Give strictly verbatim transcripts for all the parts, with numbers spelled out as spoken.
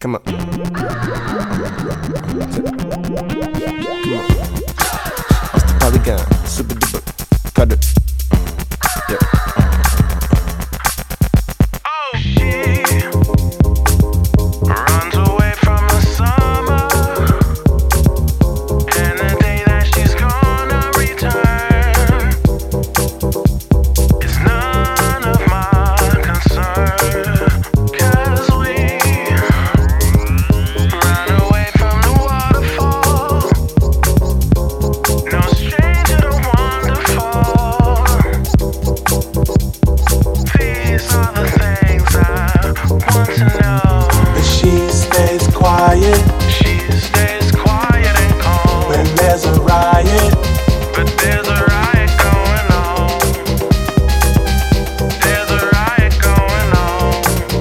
Come on. Come on. It's the Polygon, super duper, cut it. Yeah. Oh, she runs away from the summer, and the day that she's gonna return is none of my concern. 'Cause we run away from the waterfall, no stranger to wonderful. These are the things I want to know. But she stays quiet She stays quiet and calm, when there's a riot. but there's a riot going on. There's a riot going on.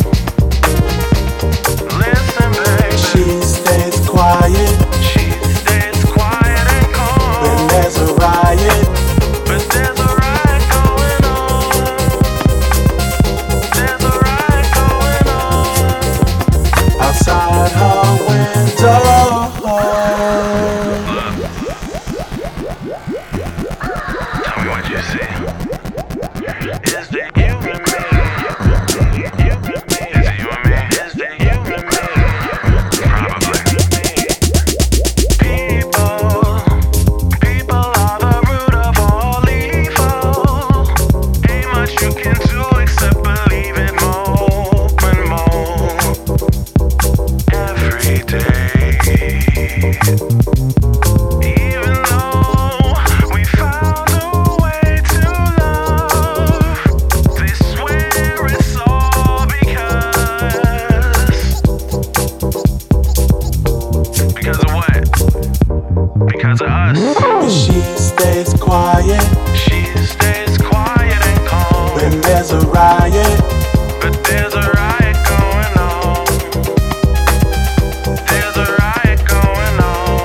Listen, baby. She stays quiet She stays quiet and calm, when there's a riot. but there's a riot going on. There's a riot going on. Outside her window. Tell me what you see. Is it you and me? You and me. Is it you and me? Is it you and me? Probably. People, people are the root of all evil. Ain't much you can do except believe it more and more every day. Even though we found a way to love, they swear it's all because Because of what? Because of us. But she stays quiet She stays quiet and calm, when there's a riot. but there's a riot going on. There's a riot going on.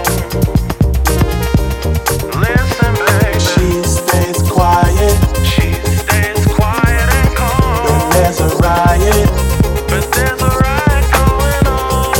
Listen, baby. She stays quiet She stays quiet and calm, when there's a riot. but there's a riot going on.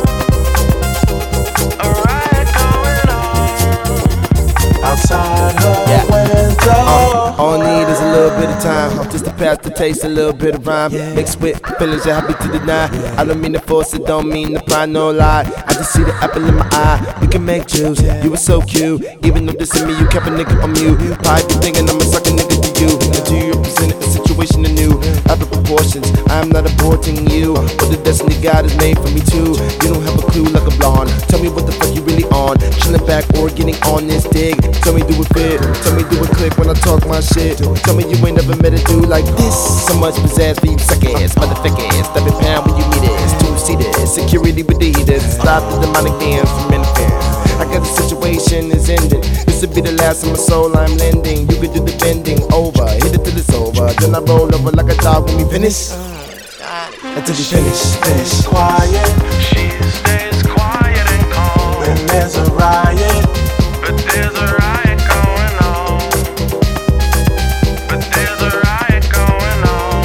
A riot going on. Outside her Yeah. window. All I need is a little bit of time, just to pass the taste, a little bit of rhyme, mixed with feelings you're happy to deny. I don't mean to force it, don't mean to pry, no lie. I just see the apple in my eye. We can make juice, you were so cute. Even though this in me, you kept a nigga on mute. Probably be thinking I'm a sucker nigga to you. Until you represent a situation anew. Out of proportions, I'm not aborting you. But the destiny God has made for me too. You don't have a clue like a blonde. Tell me what the fuck you really on. Chilling back or getting on this dig. Tell me do it fit, tell me do it click when I talk my shit. Tell me you ain't never met a dude like this. So much pizzazz for you suckers, motherfuckers. Step it pound when you meet us. Two seaters, security with the heaters. Stop the demonic dance from interfering. I got the situation is ending. This will be the last of my soul I'm lending. You could do the bending over, hit it till it's over. Then I roll over like a dog when we finish. Until we finish, finish. Quiet She stays quiet and calm, when there's a riot. but there's a riot going on. But there's a riot going on.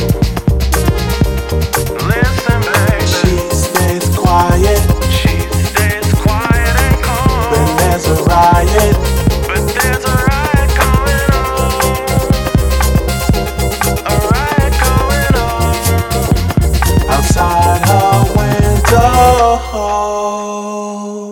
Listen, baby. She stays quiet She stays quiet and calm, when there's a riot. but there's a riot going on. A riot going on. Outside her window.